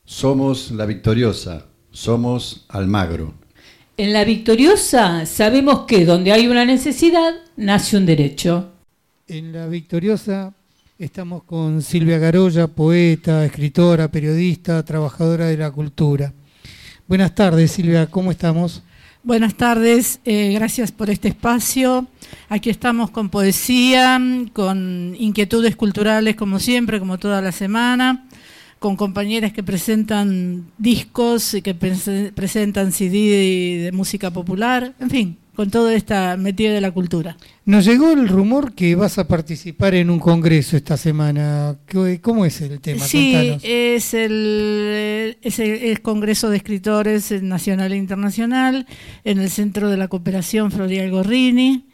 Somos La Victoriosa, somos Almagro. En La Victoriosa sabemos que donde hay una necesidad, nace un derecho. En La Victoriosa estamos con Silvia Garoya, poeta, escritora, periodista, trabajadora de la cultura. Buenas tardes, Silvia, ¿cómo estamos? Buenas tardes, gracias por este espacio. Aquí estamos con poesía, con inquietudes culturales como siempre, como toda la semana, con compañeras que presentan discos, que presentan CD de música popular, en fin, con toda esta metida de la cultura. Nos llegó el rumor que vas a participar en un congreso esta semana. ¿Cómo es el tema? Sí, Contanos. es el Congreso de Escritores Nacional e Internacional en el Centro de la Cooperación Florial Gorrini.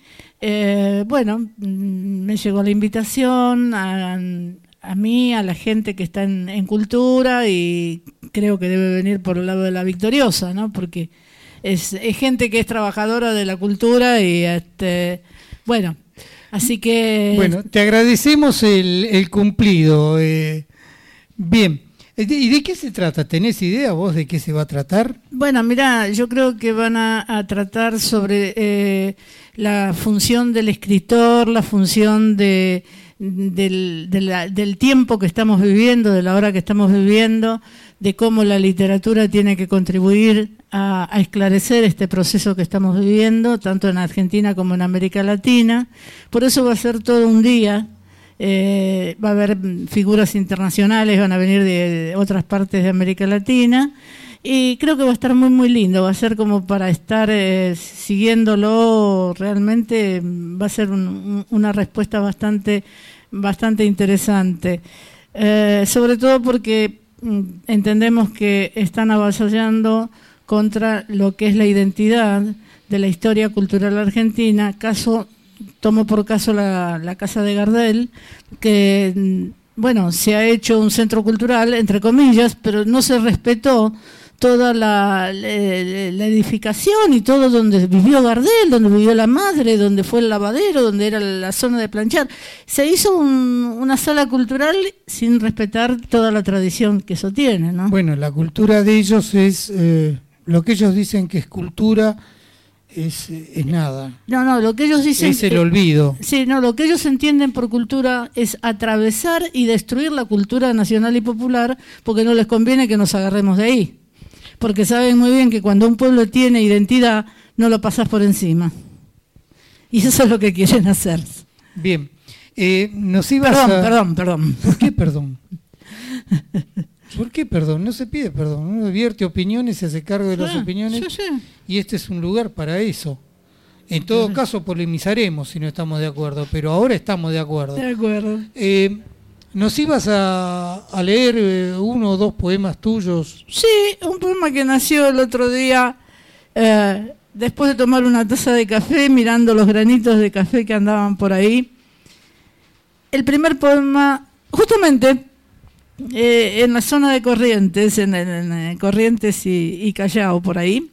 Me llegó la invitación a mí, a la gente que está en cultura, y creo que debe venir por el lado de La Victoriosa, ¿no? Porque es gente que es trabajadora de la cultura y así que... Bueno, te agradecemos el cumplido. Bien, ¿y de qué se trata? ¿Tenés idea vos de qué se va a tratar? Bueno, mirá, yo creo que van a tratar sobre la función del escritor, la función del tiempo que estamos viviendo, de la hora que estamos viviendo, de cómo la literatura tiene que contribuir a esclarecer este proceso que estamos viviendo, tanto en Argentina como en América Latina. Por eso va a ser todo un día. Va a haber figuras internacionales, van a venir de otras partes de América Latina, y creo que va a estar muy muy lindo, va a ser como para estar siguiéndolo. Realmente va a ser una respuesta bastante interesante, sobre todo porque entendemos que están avasallando contra lo que es la identidad de la historia cultural argentina. Tomo por caso la Casa de Gardel, que se ha hecho un centro cultural, entre comillas, pero no se respetó toda la edificación y todo donde vivió Gardel, donde vivió la madre, donde fue el lavadero, donde era la zona de planchar. Se hizo una sala cultural sin respetar toda la tradición que eso tiene, ¿no? Bueno, la cultura de ellos es lo que ellos dicen que es cultura. Es nada. No, lo que ellos dicen es el olvido. Sí, no, lo que ellos entienden por cultura es atravesar y destruir la cultura nacional y popular, porque no les conviene que nos agarremos de ahí. Porque saben muy bien que cuando un pueblo tiene identidad, no lo pasas por encima. Y eso es lo que quieren hacer. Bien. Nos ibas Perdón. ¿Por qué perdón? ¿Por qué perdón? No se pide perdón. Uno advierte opiniones, se hace cargo de las opiniones. Sí. Y este es un lugar para eso. En todo caso polemizaremos si no estamos de acuerdo, pero ahora estamos de acuerdo. De acuerdo. ¿Nos ibas a leer uno o dos poemas tuyos? Sí, un poema que nació el otro día, después de tomar una taza de café, mirando los granitos de café que andaban por ahí. El primer poema, justamente en la zona de Corrientes, en Corrientes y Callao, por ahí.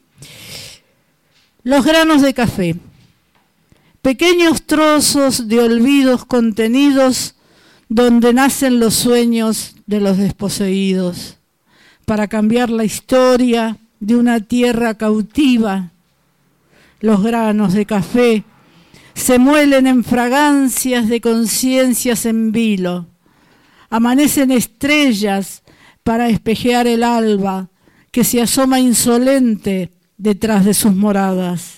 Los granos de café, pequeños trozos de olvidos contenidos donde nacen los sueños de los desposeídos, para cambiar la historia de una tierra cautiva. Los granos de café se muelen en fragancias de conciencias en vilo. Amanecen estrellas para espejear el alba que se asoma insolente detrás de sus moradas.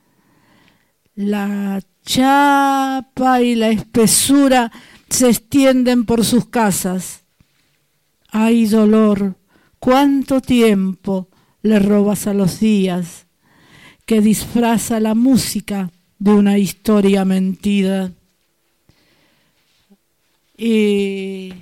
La chapa y la espesura se extienden por sus casas. Ay, dolor, cuánto tiempo le robas a los días, que disfraza la música de una historia mentida. Y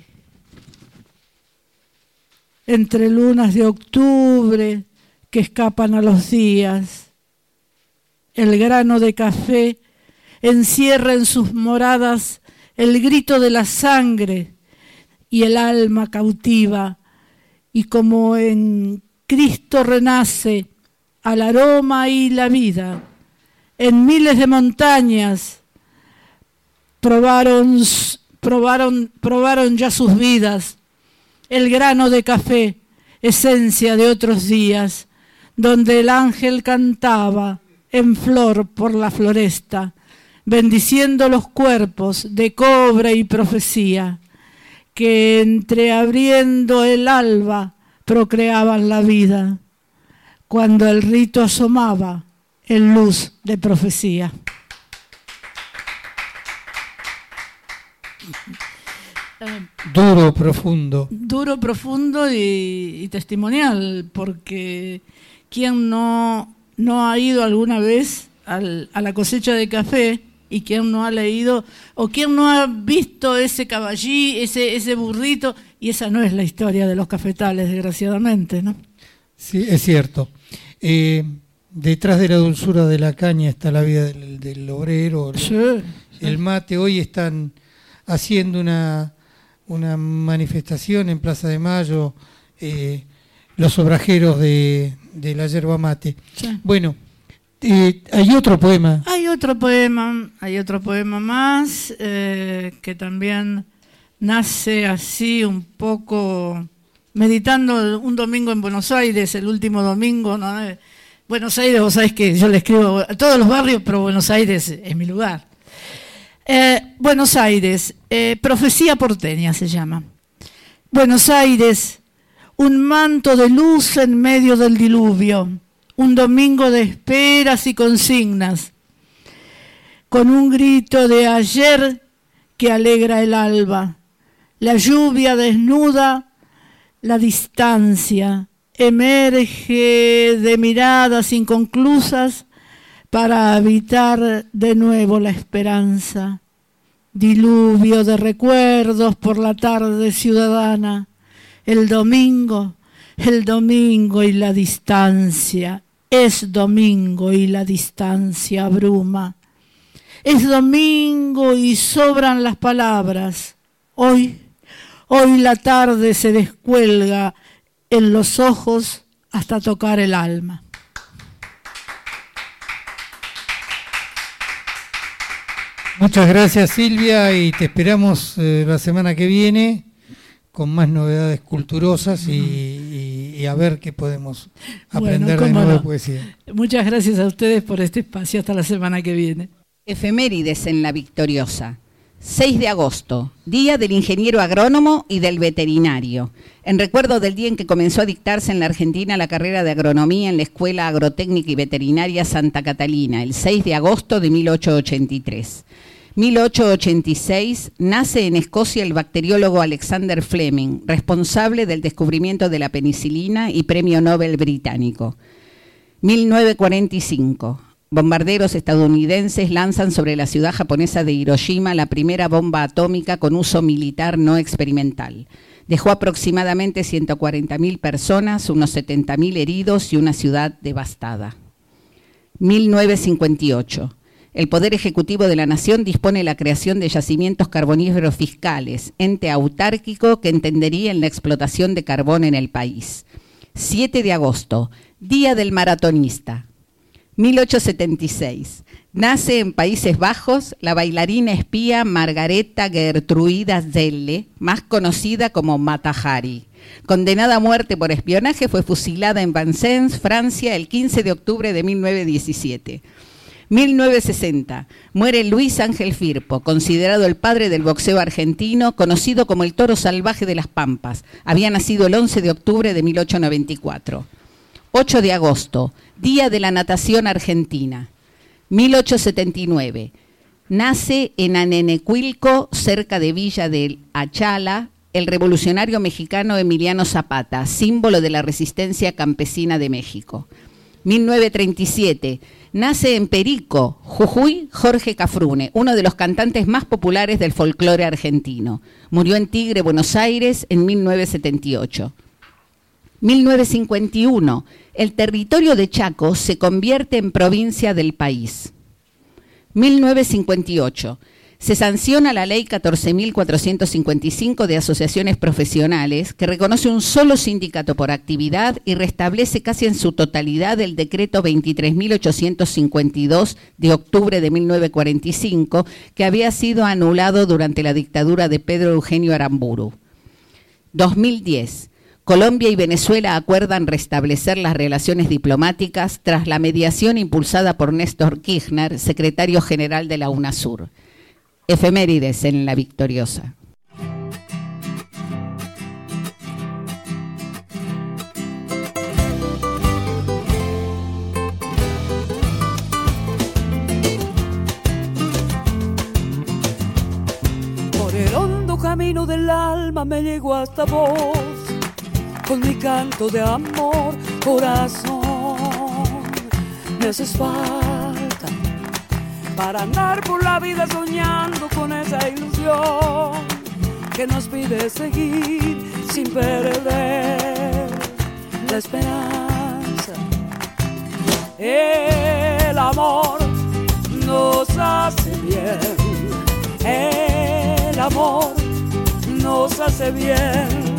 entre lunas de octubre que escapan a los días, el grano de café encierra en sus moradas el grito de la sangre y el alma cautiva, y como en Cristo renace al aroma y la vida, en miles de montañas probaron ya sus vidas, el grano de café esencia de otros días, donde el ángel cantaba en flor por la floresta, bendiciendo los cuerpos de cobre y profecía, que entreabriendo el alba procreaban la vida, cuando el rito asomaba en luz de profecía. Duro, profundo. Duro, profundo y testimonial, porque ¿quién no ha ido alguna vez a la cosecha de café y quién no ha leído o quién no ha visto ese caballí, ese burrito? Y esa no es la historia de los cafetales, desgraciadamente, ¿no? Sí, es cierto. Detrás de la dulzura de la caña está la vida del obrero. Sí. El mate. Hoy están haciendo una manifestación en Plaza de Mayo, los obrajeros de la yerba mate. Sí. Bueno, hay otro poema. Hay otro poema más que también nace así un poco meditando un domingo en Buenos Aires, el último domingo, ¿no? Buenos Aires, vos sabés que yo le escribo a todos los barrios, pero Buenos Aires es mi lugar. Buenos Aires, Profecía porteña se llama. Buenos Aires, un manto de luz en medio del diluvio, un domingo de esperas y consignas, con un grito de ayer que alegra el alba, la lluvia desnuda, la distancia, emerge de miradas inconclusas para habitar de nuevo la esperanza. Diluvio de recuerdos por la tarde ciudadana, el domingo y la distancia, es domingo y la distancia abruma. Es domingo y sobran las palabras. Hoy la tarde se descuelga en los ojos hasta tocar el alma. Muchas gracias, Silvia, y te esperamos la semana que viene con más novedades culturosas y a ver qué podemos aprender de nuevo de poesía. Muchas gracias a ustedes por este espacio. Hasta la semana que viene. Efemérides en La Victoriosa. 6 de agosto, Día del Ingeniero Agrónomo y del Veterinario. En recuerdo del día en que comenzó a dictarse en la Argentina la carrera de agronomía en la Escuela Agrotécnica y Veterinaria Santa Catalina, el 6 de agosto de 1883. 1886, nace en Escocia el bacteriólogo Alexander Fleming, responsable del descubrimiento de la penicilina y premio Nobel británico. 1945. Bombarderos estadounidenses lanzan sobre la ciudad japonesa de Hiroshima la primera bomba atómica con uso militar no experimental. Dejó aproximadamente 140.000 personas, unos 70.000 heridos y una ciudad devastada. 1958. El Poder Ejecutivo de la Nación dispone la creación de yacimientos carboníferos fiscales, ente autárquico que entendería en la explotación de carbón en el país. 7 de agosto, Día del Maratonista. 1876. Nace en Países Bajos la bailarina espía Margareta Gertruida Zelle, más conocida como Mata Hari. Condenada a muerte por espionaje, fue fusilada en Vincennes, Francia, el 15 de octubre de 1917. 1960. Muere Luis Ángel Firpo, considerado el padre del boxeo argentino, conocido como el toro salvaje de las Pampas. Había nacido el 11 de octubre de 1894. 8 de agosto, Día de la Natación Argentina. 1879. Nace en Anenecuilco, cerca de Villa del Achala, el revolucionario mexicano Emiliano Zapata, símbolo de la resistencia campesina de México. 1937. Nace en Perico, Jujuy, Jorge Cafrune, uno de los cantantes más populares del folclore argentino. Murió en Tigre, Buenos Aires, en 1978. 1951. El territorio de Chaco se convierte en provincia del país. 1958. Se sanciona la Ley 14.455 de asociaciones profesionales, que reconoce un solo sindicato por actividad y restablece casi en su totalidad el decreto 23.852 de octubre de 1945, que había sido anulado durante la dictadura de Pedro Eugenio Aramburu. 2010. Colombia y Venezuela acuerdan restablecer las relaciones diplomáticas tras la mediación impulsada por Néstor Kirchner, secretario general de la UNASUR. Efemérides en La Victoriosa. Por el hondo camino del alma me llegó hasta vos, con mi canto de amor, corazón. Me haces falta para andar por la vida soñando con esa ilusión que nos pide seguir sin perder la esperanza. El amor nos hace bien, el amor nos hace bien.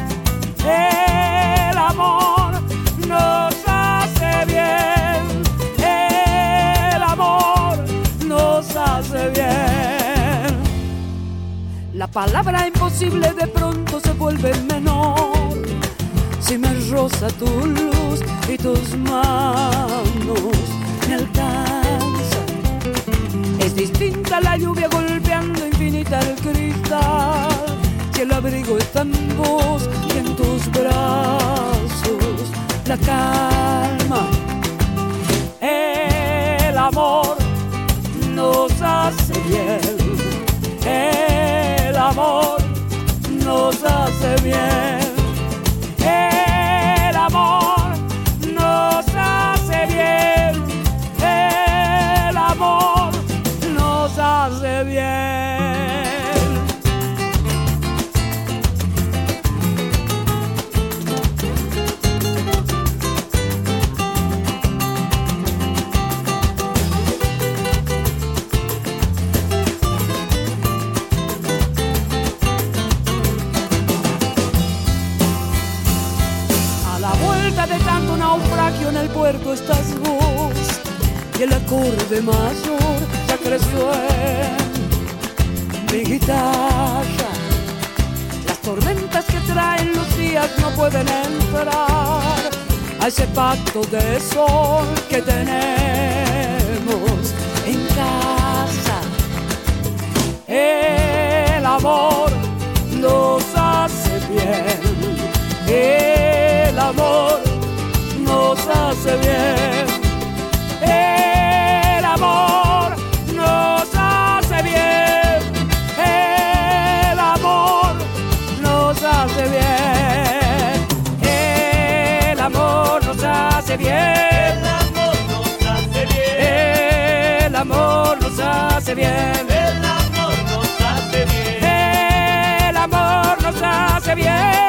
El amor nos hace bien, el amor nos hace bien. La palabra imposible de pronto se vuelve menor si me roza tu luz y tus manos me alcanzan. Es distinta la lluvia golpeando infinita el cristal, si el abrigo está en vos y en tus brazos la calma. El amor nos hace bien, el amor nos hace bien, el amor nos hace bien, el amor nos hace bien. De tanto naufragio en el puerto estás vos, y el acorde mayor ya creció en mi guitarra. Las tormentas que traen los días no pueden entrar a ese pacto de sol que tenemos en casa. El amor nos hace bien, el amor nos hace bien, el amor nos hace bien, el amor nos hace bien, el amor nos hace bien, el amor nos hace bien, el amor nos hace bien, el amor nos hace bien.